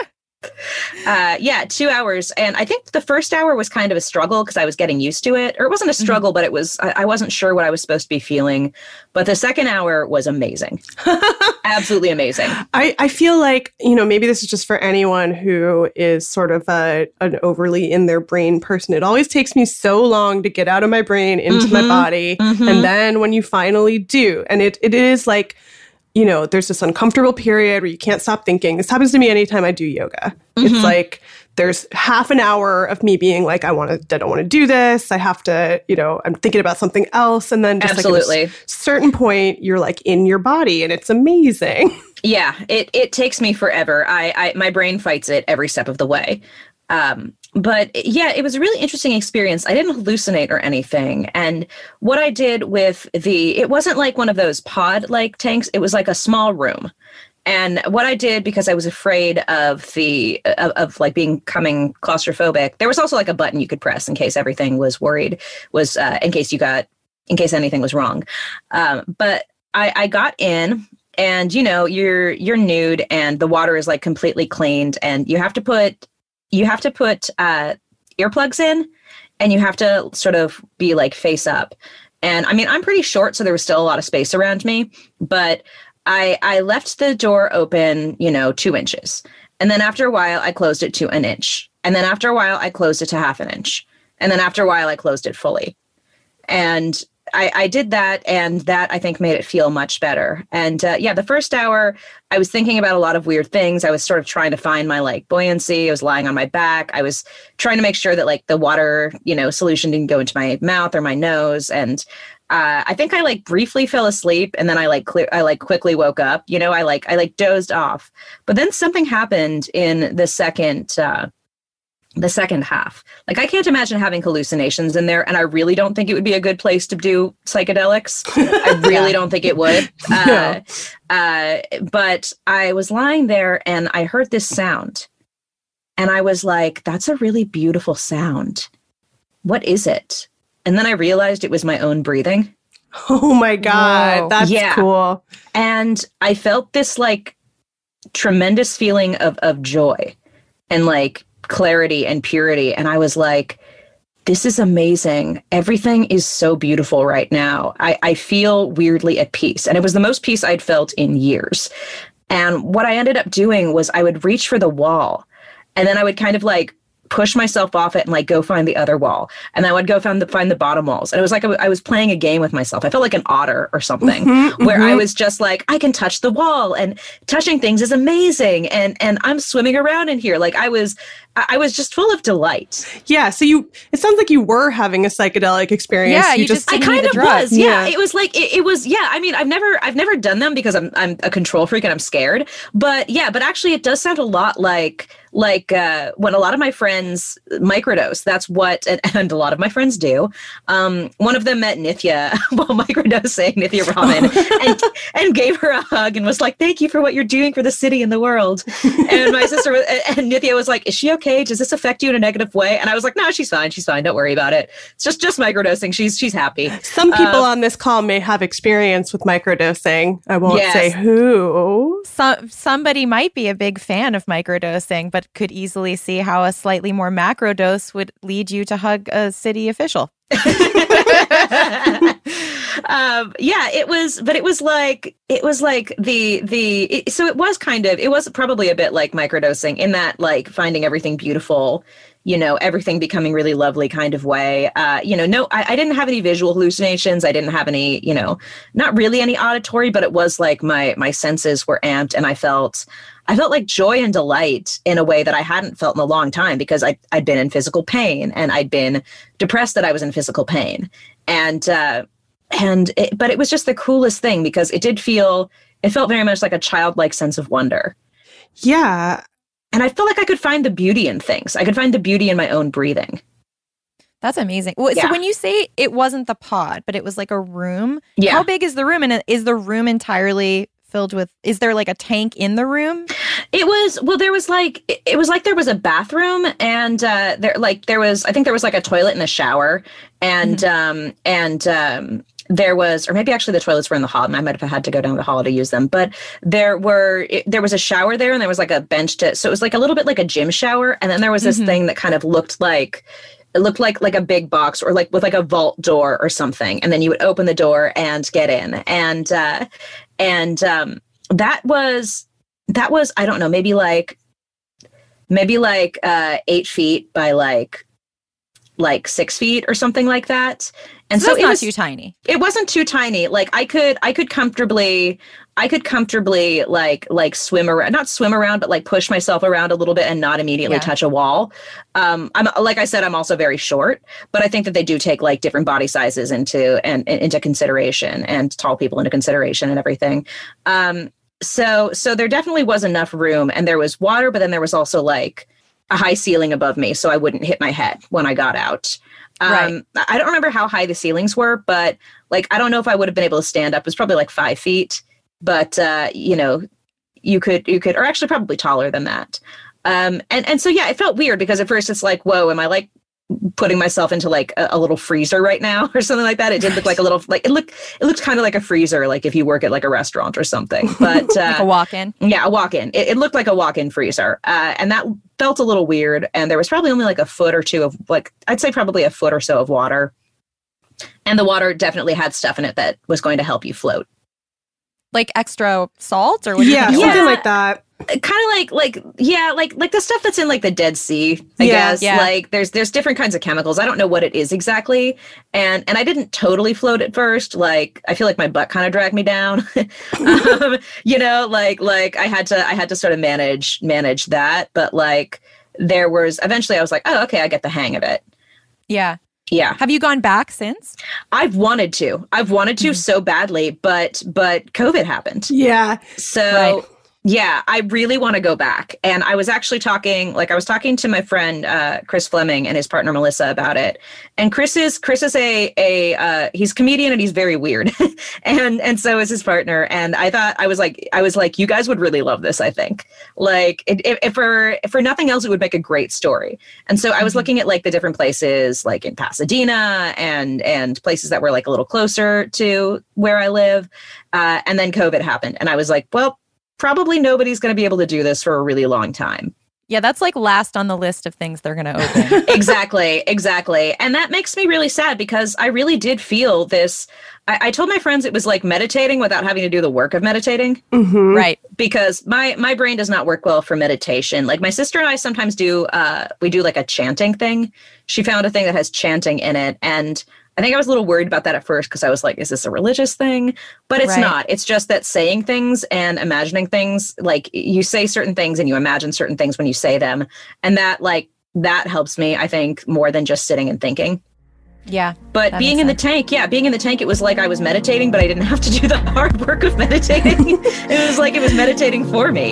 2 hours. And I think the first hour was kind of a struggle because I was getting used to it. Or it wasn't a struggle, but it was, I wasn't sure what I was supposed to be feeling. But the second hour was amazing. Absolutely amazing. I feel like, maybe this is just for anyone who is sort of an overly in their brain person. It always takes me so long to get out of my brain into my body. And then when you finally do, and it is like, there's this uncomfortable period where you can't stop thinking. This happens to me anytime I do yoga. It's like there's half an hour of me being like, I don't want to do this. I have to, I'm thinking about something else. And then just Absolutely. Like at a certain point, you're like in your body and it's amazing. Yeah, it takes me forever. My brain fights it every step of the way. But yeah, it was a really interesting experience. I didn't hallucinate or anything. And what I did with it wasn't like one of those pod-like tanks. It was like a small room. And what I did, because I was afraid of like becoming claustrophobic, there was also like a button you could press in case everything was in case anything was wrong. But I got in. And, you're nude and the water is like completely cleaned, and you have to put earplugs in, and you have to sort of be like face up. And I mean, I'm pretty short, so there was still a lot of space around me, but I left the door open, 2 inches. And then after a while, I closed it to 1 inch. And then after a while, I closed it to 1/2 inch. And then after a while, I closed it fully. And I did that, and that I think made it feel much better. And the first hour, I was thinking about a lot of weird things. I was sort of trying to find my like buoyancy. I was lying on my back. I was trying to make sure that like the water, solution didn't go into my mouth or my nose. And I think I like briefly fell asleep, and then I quickly woke up. I dozed off. But then something happened in the second half. Like, I can't imagine having hallucinations in there, and I really don't think it would be a good place to do psychedelics. I really don't think it would. No. But I was lying there, and I heard this sound, and I was like, that's a really beautiful sound. What is it? And then I realized it was my own breathing. Oh my God. Whoa. That's cool. And I felt this like tremendous feeling of joy and like clarity and purity. And I was like, this is amazing. Everything is so beautiful right now. I feel weirdly at peace. And it was the most peace I'd felt in years. And what I ended up doing was I would reach for the wall, and then I would kind of like push myself off it and like go find the other wall. And I would go find the bottom walls. And it was like I was playing a game with myself. I felt like an otter or something, where I was just like, I can touch the wall, and touching things is amazing. And I'm swimming around in here. Like I was just full of delight. Yeah. So it sounds like you were having a psychedelic experience. Yeah, I kind of was. Yeah. It was like, it was, yeah. I mean, I've never done them because I'm a control freak and I'm scared, but actually it does sound a lot like when a lot of my friends microdose. That's what, and a lot of my friends do. One of them met Nithya while microdosing, Nithya Raman, and gave her a hug and was like, thank you for what you're doing for the city and the world. And my sister and Nithya was like, is she okay? Does this affect you in a negative way? And I was like, no, she's fine. She's fine. Don't worry about it. It's just microdosing. She's happy. Some people on this call may have experience with microdosing. I won't say who. Somebody might be a big fan of microdosing, but could easily see how a slightly more macro dose would lead you to hug a city official. It was probably a bit like microdosing in that, like, finding everything beautiful, everything becoming really lovely kind of way. I didn't have any visual hallucinations. I didn't have any, not really any auditory, but it was like my senses were amped, and I felt like joy and delight in a way that I hadn't felt in a long time, because I'd been in physical pain, and I'd been depressed that I was in physical pain. But it was just the coolest thing, because it felt very much like a childlike sense of wonder. Yeah. And I felt like I could find the beauty in things. I could find the beauty in my own breathing. That's amazing. So when you say it wasn't the pod, but it was like a room, how big is the room? And is the room entirely filled with, is there like a tank in the room? It was like there was a bathroom, and there was like a toilet and a shower, and there was, or maybe actually the toilets were in the hall, and I might have had to go down the hall to use them, but there was a shower there, and there was like a bench so it was like a little bit like a gym shower. And then there was this thing that kind of looked like a big box, or like with like a vault door or something. And then you would open the door and get in. And that was, I don't know, maybe like 8 feet by like 6 feet or something like that. And so it was too tiny. It wasn't too tiny. Like I could comfortably like swim around, not swim around, but like push myself around a little bit and not immediately touch a wall. I'm, like I said, I'm also very short, but I think that they do take like different body sizes into consideration, and tall people into consideration and everything. So there definitely was enough room, and there was water, but then there was also like a high ceiling above me, so I wouldn't hit my head when I got out. I don't remember how high the ceilings were, but like, I don't know if I would have been able to stand up. It was probably like 5 feet, but you could, or actually probably taller than that. And so, yeah, it felt weird because at first it's like, whoa, am I like putting myself into like a little freezer right now or something like that? It did look like a little, like it looked kind of like a freezer, like if you work at like a restaurant or something, but like a walk-in. Yeah, a walk-in. It looked like a walk-in freezer. And that felt a little weird. And there was probably only like a foot or two of like, I'd say probably a foot or so of water. And the water definitely had stuff in it that was going to help you float. Like extra salt or what? Something like that. Kind of like the stuff that's in like the Dead Sea, I guess. Yeah. Like there's different kinds of chemicals. I don't know what it is exactly. And I didn't totally float at first. Like I feel like my butt kind of dragged me down. Like I had to sort of manage that. But like eventually I was like, oh, okay, I get the hang of it. Yeah. Yeah. Have you gone back since? I've wanted to so badly, but COVID happened. Yeah. So right. Yeah, I really want to go back. And I was actually talking to my friend, Chris Fleming, and his partner, Melissa, about it. And Chris is he's a comedian, and he's very weird. and so is his partner. And I was like, you guys would really love this, I think. Like if for nothing else, it would make a great story. And so I was looking at like the different places, like in Pasadena and places that were like a little closer to where I live. And then COVID happened. And I was like, well, probably nobody's going to be able to do this for a really long time. Yeah, that's like last on the list of things they're going to open. Exactly. And that makes me really sad because I really did feel this. I told my friends it was like meditating without having to do the work of meditating. Mm-hmm. Right. Because my brain does not work well for meditation. Like my sister and I sometimes do like a chanting thing. She found a thing that has chanting in it. And I think I was a little worried about that at first because I was like, is this a religious thing? But it's not. It's just that saying things and imagining things, like you say certain things and you imagine certain things when you say them. And that helps me, I think, more than just sitting and thinking. Yeah. But being in the tank, it was like I was meditating, but I didn't have to do the hard work of meditating. It was like it was meditating for me.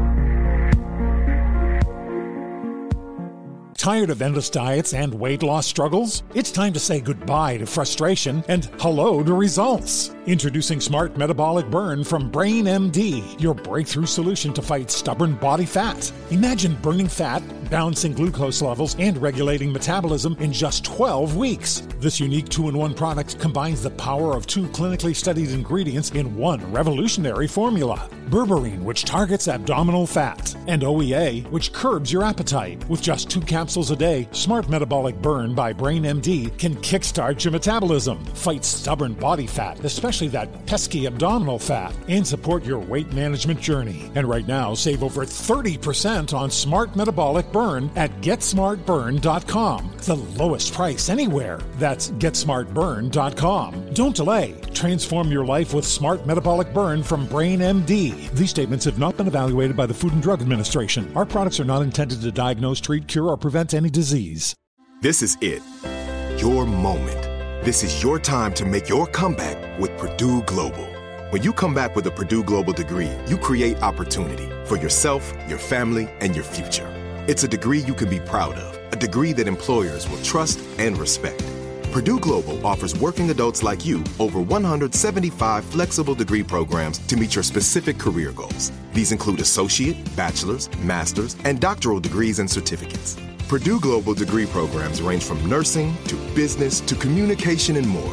Tired of endless diets and weight loss struggles? It's time to say goodbye to frustration and hello to results. Introducing Smart Metabolic Burn from Brain MD, your breakthrough solution to fight stubborn body fat. Imagine burning fat, balancing glucose levels, and regulating metabolism in just 12 weeks. This unique 2-in-1 product combines the power of 2 clinically studied ingredients in one revolutionary formula. Berberine, which targets abdominal fat, and OEA, which curbs your appetite. With just 2 capsules a day, Smart Metabolic Burn by Brain MD can kickstart your metabolism, fight stubborn body fat, especially that pesky abdominal fat, and support your weight management journey. And right now, save over 30% on Smart Metabolic Burn at GetSmartBurn.com. The lowest price anywhere. That's GetSmartBurn.com. Don't delay. Transform your life with Smart Metabolic Burn from Brain MD. These statements have not been evaluated by the Food and Drug Administration. Our products are not intended to diagnose, treat, cure, or prevent any disease. This is it. Your moment. This is your time to make your comeback with Purdue Global. When you come back with a Purdue Global degree, you create opportunity for yourself, your family, and your future. It's a degree you can be proud of, a degree that employers will trust and respect. Purdue Global offers working adults like you over 175 flexible degree programs to meet your specific career goals. These include associate, bachelor's, master's, and doctoral degrees and certificates. Purdue Global degree programs range from nursing to business to communication and more.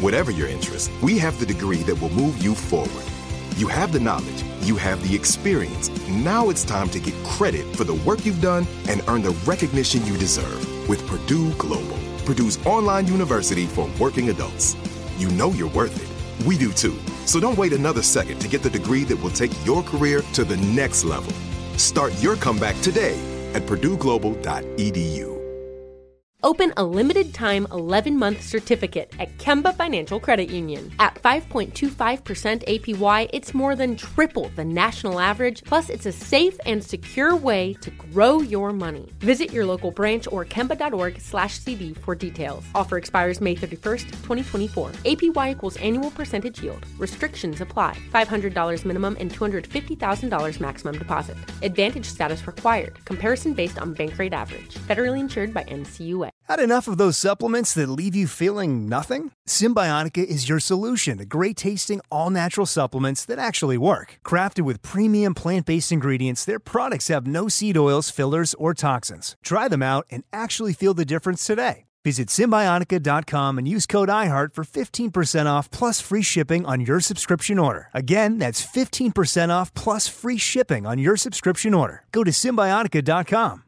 Whatever your interest, we have the degree that will move you forward. You have the knowledge, you have the experience. Now it's time to get credit for the work you've done and earn the recognition you deserve with Purdue Global, Purdue's online university for working adults. You know you're worth it. We do too. So don't wait another second to get the degree that will take your career to the next level. Start your comeback today at purdueglobal.edu. Open a limited-time 11-month certificate at Kemba Financial Credit Union. At 5.25% APY, it's more than triple the national average, plus it's a safe and secure way to grow your money. Visit your local branch or kemba.org/cd for details. Offer expires May 31st, 2024. APY equals annual percentage yield. Restrictions apply. $500 minimum and $250,000 maximum deposit. Advantage status required. Comparison based on bank rate average. Federally insured by NCUA. Had enough of those supplements that leave you feeling nothing? Symbiotica is your solution to great-tasting, all-natural supplements that actually work. Crafted with premium plant-based ingredients, their products have no seed oils, fillers, or toxins. Try them out and actually feel the difference today. Visit Symbiotica.com and use code IHEART for 15% off plus free shipping on your subscription order. Again, that's 15% off plus free shipping on your subscription order. Go to Symbiotica.com,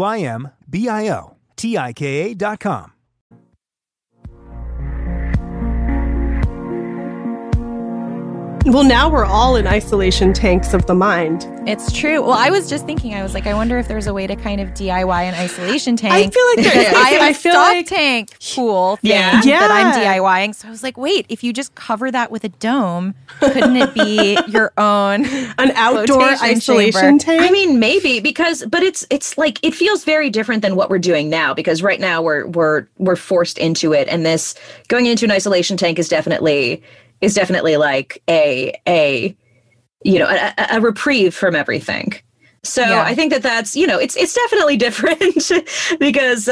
CYMBIOTIKA.com. Well, now we're all in isolation tanks of the mind. It's true. Well, I was just thinking, I was like, I wonder if there's a way to kind of DIY an isolation tank. I feel like there is. I have a feel stock like tank pool thing that I'm DIYing. So I was like, wait, if you just cover that with a dome, couldn't it be your own an outdoor isolation tank? I mean, maybe but it's like it feels very different than what we're doing now, because right now we're forced into it, and this going into an isolation tank is definitely like a reprieve from everything. So yeah. I think that's, it's definitely different because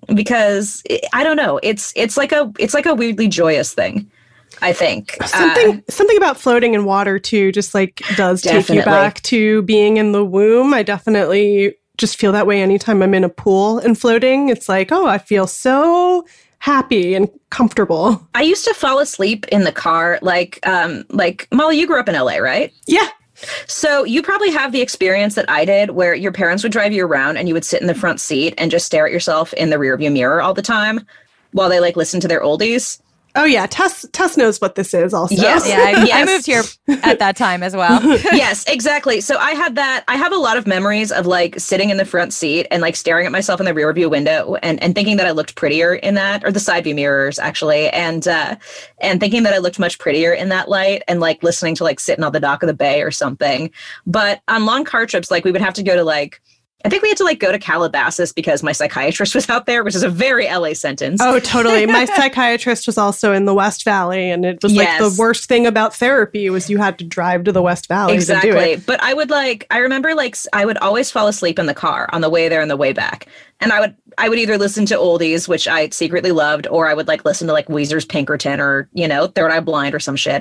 I don't know. It's like a weirdly joyous thing, I think. Something about floating in water too, just like does take you back to being in the womb. I definitely just feel that way anytime I'm in a pool and floating. It's like, oh, I feel so happy and comfortable. I used to fall asleep in the car, like Molly, you grew up in LA, right? Yeah. So you probably have the experience that I did, where your parents would drive you around and you would sit in the front seat and just stare at yourself in the rearview mirror all the time while they listen to their oldies. Oh, yeah. Tess knows what this is also. Yes. Yeah, I moved here at that time as well. Yes, exactly. So I had that. I have a lot of memories of like sitting in the front seat and like staring at myself in the rear view window and thinking that I looked prettier in that, or the side view mirrors actually. And thinking that I looked much prettier in that light, and like listening to like sitting on the dock of the bay or something. But on long car trips, like we would have to go to I think we had to go to Calabasas because my psychiatrist was out there, which is a very LA sentence. Oh, totally. My psychiatrist was also in the West Valley, and it was the worst thing about therapy was you had to drive to the West Valley to do it. But I would I remember I would always fall asleep in the car on the way there and the way back. And I would either listen to oldies, which I secretly loved, or I would listen to Weezer's Pinkerton or, Third Eye Blind or some shit.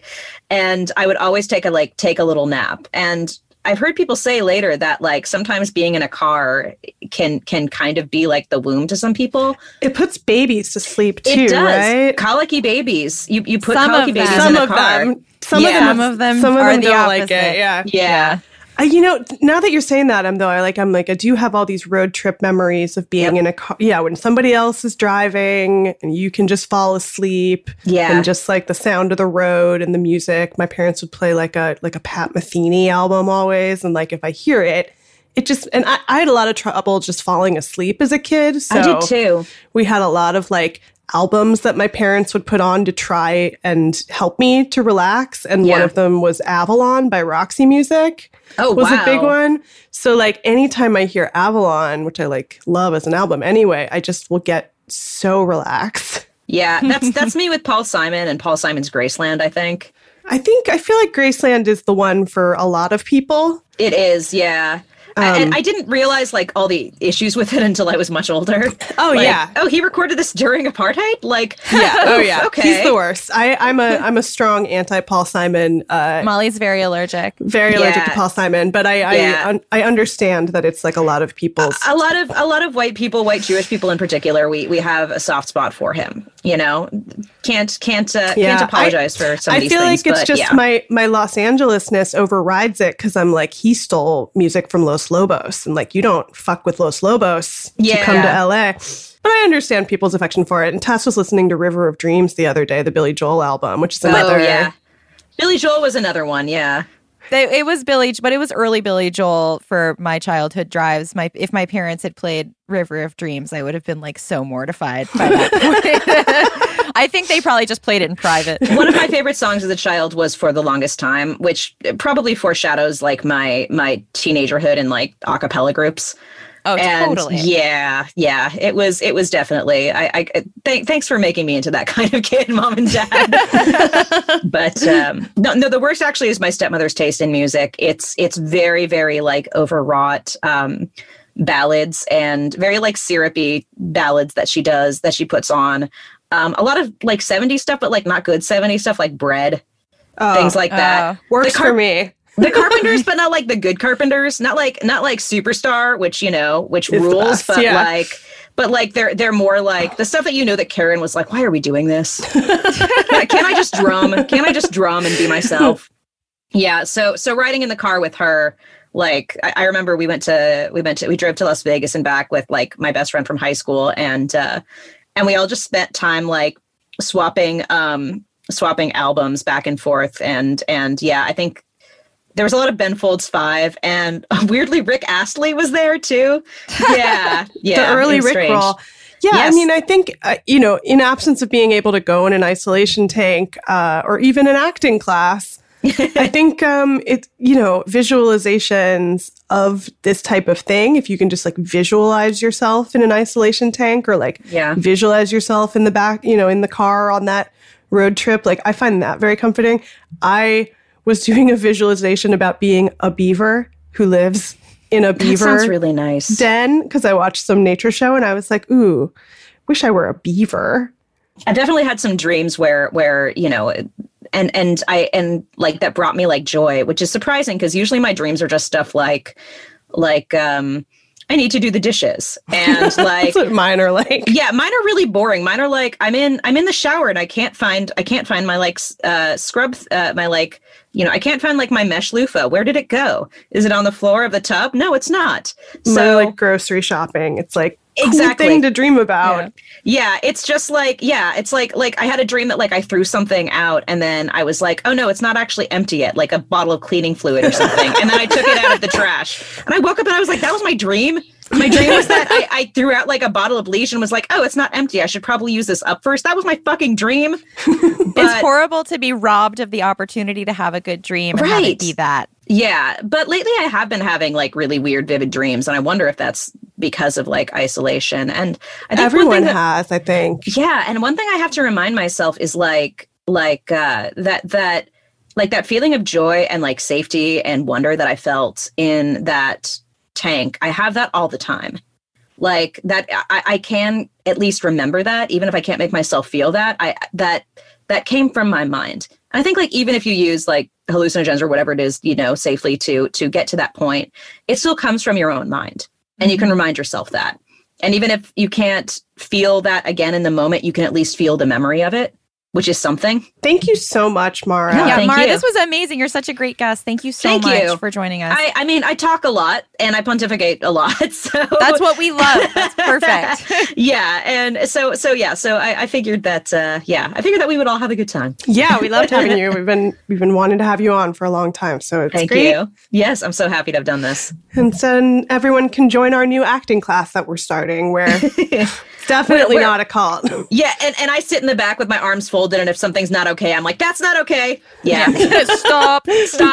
And I would always take a little nap. And I've heard people say later that sometimes being in a car can kind of be like the womb to some people. It puts babies to sleep too, it does. Right? Colicky babies. You put colicky babies in a car. Some of them are the don't opposite. like it. Yeah. Yeah. Now that you're saying that, I do have all these road trip memories of being in a car. Yeah, when somebody else is driving and you can just fall asleep. Yeah, and just the sound of the road and the music. My parents would play like a Pat Metheny album always, and if I hear it, it just. And I had a lot of trouble just falling asleep as a kid. So I did too. We had a lot of albums that my parents would put on to try and help me to relax, and one of them was Avalon by Roxy Music. Oh, was a big one. So anytime I hear Avalon, which I love as an album anyway, I just will get so relaxed. Yeah, that's me with Paul Simon and Paul Simon's Graceland, I think. I feel like Graceland is the one for a lot of people. It is, yeah. And I didn't realize like all the issues with it until I was much older. Oh, like, yeah. Oh, he recorded this during apartheid? Like, yeah. Oh, yeah. Okay. He's the worst. I'm a strong anti-Paul Simon. Molly's very allergic. Very allergic to Paul Simon, but I understand that it's like a lot of people's. A lot of white people, white Jewish people in particular, we have a soft spot for him. You know, can't apologize for some of these things. I feel like it's just my Los Angeles-ness overrides it because I'm like, he stole music from Los Lobos, and like, you don't fuck with Los Lobos to come to LA. But I understand people's affection for it. And Tess was listening to River of Dreams the other day, the Billy Joel album, which is another. Oh, yeah. Billy Joel was another one, yeah. It was but it was early Billy Joel for my childhood drives. If my parents had played River of Dreams, I would have been like so mortified by that point. I think they probably just played it in private. One of my favorite songs as a child was For the Longest Time, which probably foreshadows like my teenagerhood in like a cappella groups. Oh, and totally. Yeah. It was definitely. Thanks for making me into that kind of kid, Mom and Dad. But no. The worst actually is my stepmother's taste in music. It's very, very like overwrought ballads and very like syrupy ballads that she puts on. A lot of like 70s stuff, but like not good 70s stuff, like Bread, things like that. Works for me. The Carpenters, but not like the good Carpenters, not like Superstar, which rules, but like they're more like the stuff that that Karen was like, why are we doing this? Can I just drum? Can I just drum and be myself? Yeah. So riding in the car with her, like I remember we drove to Las Vegas and back with like my best friend from high school, and we all just spent time like swapping albums back and forth, and yeah, I think. There was a lot of Ben Folds 5, and weirdly Rick Astley was there too. Yeah. The early Rick roll. Yeah, yes. I mean, I think, in absence of being able to go in an isolation tank or even an acting class, I think visualizations of this type of thing, if you can just like visualize yourself in an isolation tank or like visualize yourself in the back, in the car on that road trip, like I find that very comforting. I was doing a visualization about being a beaver who lives in a beaver sounds really nice. Den because I watched some nature show and I was like, ooh, wish I were a beaver. I've definitely had some dreams where and like that brought me like joy, which is surprising because usually my dreams are just stuff like I need to do the dishes and like that's what mine are like. Yeah, mine are really boring. Mine are like I'm in the shower and I can't find my like scrub my like I can't find like my mesh loofah. Where did it go? Is it on the floor of the tub? No, it's not. So like grocery shopping. It's like exactly cool thing to dream about. Yeah, it's just like it's like I had a dream that like I threw something out and then I was like, oh no, it's not actually empty yet, like a bottle of cleaning fluid or something. And then I took it out of the trash. And I woke up and I was like, that was my dream. My dream was that I threw out like a bottle of bleach and was like, oh, it's not empty. I should probably use this up first. That was my fucking dream. It's horrible to be robbed of the opportunity to have a good dream and have it be that. Yeah. But lately I have been having like really weird, vivid dreams. And I wonder if that's because of like isolation. And I think everyone has, I think. Yeah. And one thing I have to remind myself is that feeling of joy and like safety and wonder that I felt in that tank. I have that all the time. Like that I can at least remember that, even if I can't make myself feel that. That came from my mind. And I think like even if you use like hallucinogens or whatever it is, safely to get to that point, it still comes from your own mind. And you can remind yourself that. And even if you can't feel that again in the moment, you can at least feel the memory of it, which is something. Thank you so much, Mara. Yeah, Mara, this was amazing. You're such a great guest. Thank you so much for joining us. I mean, I talk a lot and I pontificate a lot. So that's what we love. That's perfect. Yeah. And so I figured that, I figured that we would all have a good time. Yeah, we loved having you. We've been wanting to have you on for a long time. So it's Thank great. you. Yes, I'm so happy to have done this. And so everyone can join our new acting class that we're starting where it's It's definitely not a cult. Yeah, and I sit in the back with my arms folded, and if something's not okay, I'm like, that's not okay. Yeah. Stop.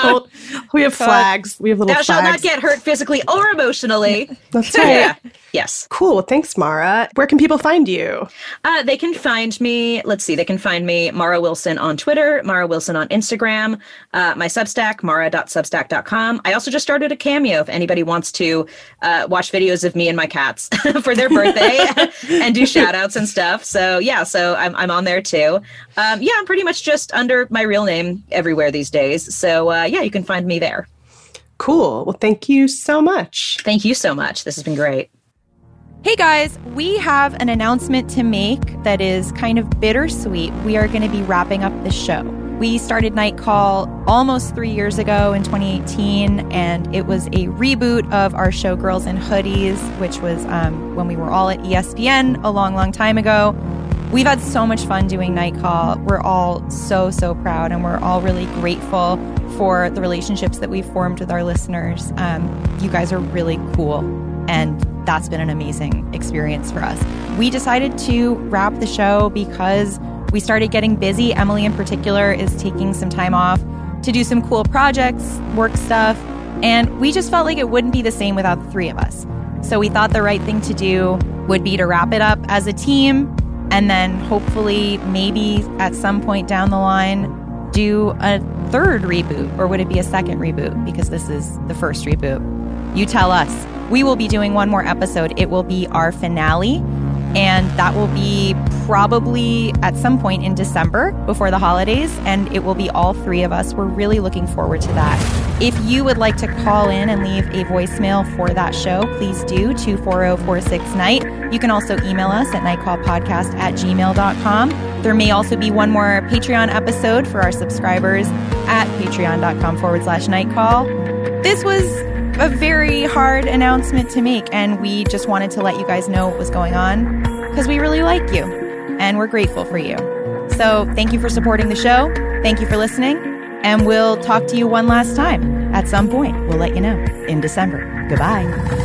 We have flags. We have little flags. Thou shalt not get hurt physically or emotionally. That's right. Yeah. Yes. Cool. Thanks, Mara. Where can people find you? They can find me, they can find me, Mara Wilson on Twitter, Mara Wilson on Instagram, my Substack, mara.substack.com. I also just started a Cameo if anybody wants to watch videos of me and my cats for their birthday and do shout outs and stuff. So I'm on there too. I'm pretty much just under my real name everywhere these days. So you can find me there. Cool. Well, thank you so much. Thank you so much. This has been great. Hey guys, we have an announcement to make that is kind of bittersweet. We are going to be wrapping up the show. We started Night Call almost 3 years ago in 2018, and it was a reboot of our show Girls in Hoodies, which was when we were all at ESPN a long, long time ago. We've had so much fun doing Night Call. We're all so, so proud, and we're all really grateful for the relationships that we've formed with our listeners. You guys are really cool, and that's been an amazing experience for us. We decided to wrap the show because we started getting busy. Emily in particular is taking some time off to do some cool projects, work stuff, and we just felt like it wouldn't be the same without the three of us. So we thought the right thing to do would be to wrap it up as a team, and then hopefully maybe at some point down the line do a third reboot, or would it be a second reboot because this is the first reboot? You tell us. We will be doing one more episode. It will be our finale, and that will be probably at some point in December before the holidays, and it will be all three of us. We're really looking forward to that. If you would like to call in and leave a voicemail for that show, please do, 240-46-NIGHT. You can also email us at nightcallpodcast@gmail.com. There may also be one more Patreon episode for our subscribers at patreon.com/nightcall. This was a very hard announcement to make, and we just wanted to let you guys know what was going on because we really like you and we're grateful for you. So thank you for supporting the show. Thank you for listening, and we'll talk to you one last time at some point. We'll let you know in December. Goodbye.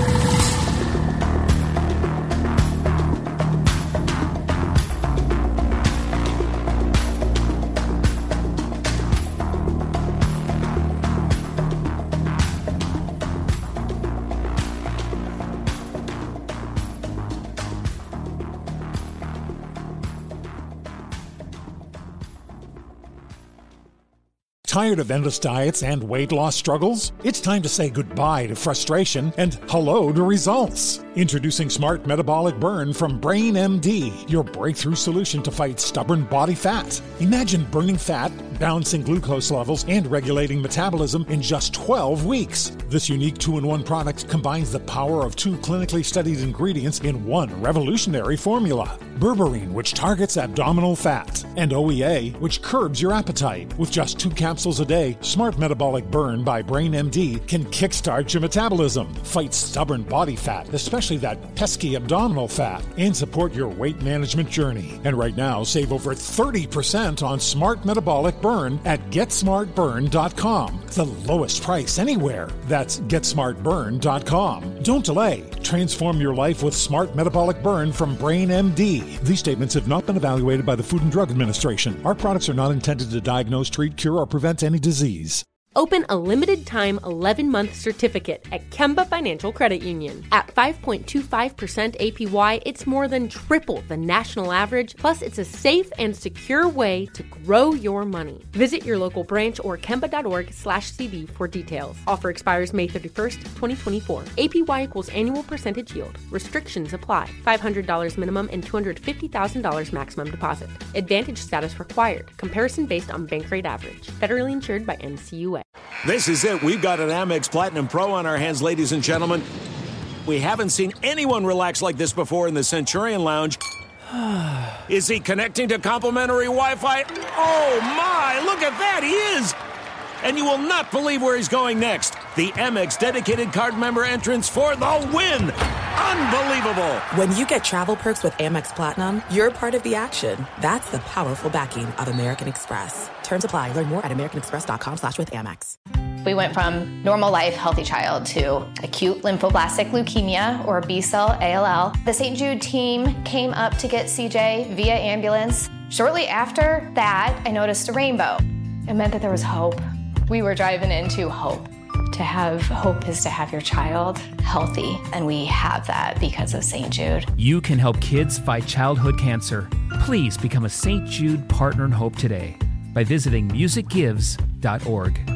Tired of endless diets and weight loss struggles? It's time to say goodbye to frustration and hello to results. Introducing Smart Metabolic Burn from Brain MD, your breakthrough solution to fight stubborn body fat. Imagine burning fat, balancing glucose levels, and regulating metabolism in just 12 weeks. This unique 2-in-1 product combines the power of 2 clinically studied ingredients in one revolutionary formula. Berberine, which targets abdominal fat, and OEA, which curbs your appetite. With just 2 capsules a day, Smart Metabolic Burn by Brain MD can kickstart your metabolism, fight stubborn body fat, especially that pesky abdominal fat, and support your weight management journey. And right now, save over 30% on Smart Metabolic Burn at GetSmartBurn.com. The lowest price anywhere. That's GetSmartBurn.com. Don't delay. Transform your life with Smart Metabolic Burn from Brain MD. These statements have not been evaluated by the Food and Drug Administration. Our products are not intended to diagnose, treat, cure, or prevent any disease. Open a limited-time 11-month certificate at Kemba Financial Credit Union. At 5.25% APY, it's more than triple the national average, plus it's a safe and secure way to grow your money. Visit your local branch or kemba.org/cb for details. Offer expires May 31st, 2024. APY equals annual percentage yield. Restrictions apply. $500 minimum and $250,000 maximum deposit. Advantage status required. Comparison based on bank rate average. Federally insured by NCUA. This is it. We've got an Amex Platinum Pro on our hands, ladies and gentlemen. We haven't seen anyone relax like this before in the Centurion Lounge. Is he connecting to complimentary Wi-Fi? Oh, my! Look at that! He is! And you will not believe where he's going next. The Amex dedicated card member entrance for the win! Unbelievable! When you get travel perks with Amex Platinum, you're part of the action. That's the powerful backing of American Express. Terms apply. Learn more at americanexpress.com/withAmex. We went from normal life, healthy child to acute lymphoblastic leukemia, or B-cell ALL. The St. Jude team came up to get CJ via ambulance. Shortly after that, I noticed a rainbow. It meant that there was hope. We were driving into hope. To have hope is to have your child healthy, and we have that because of St. Jude. You can help kids fight childhood cancer. Please become a St. Jude Partner in Hope today by visiting musicgives.org.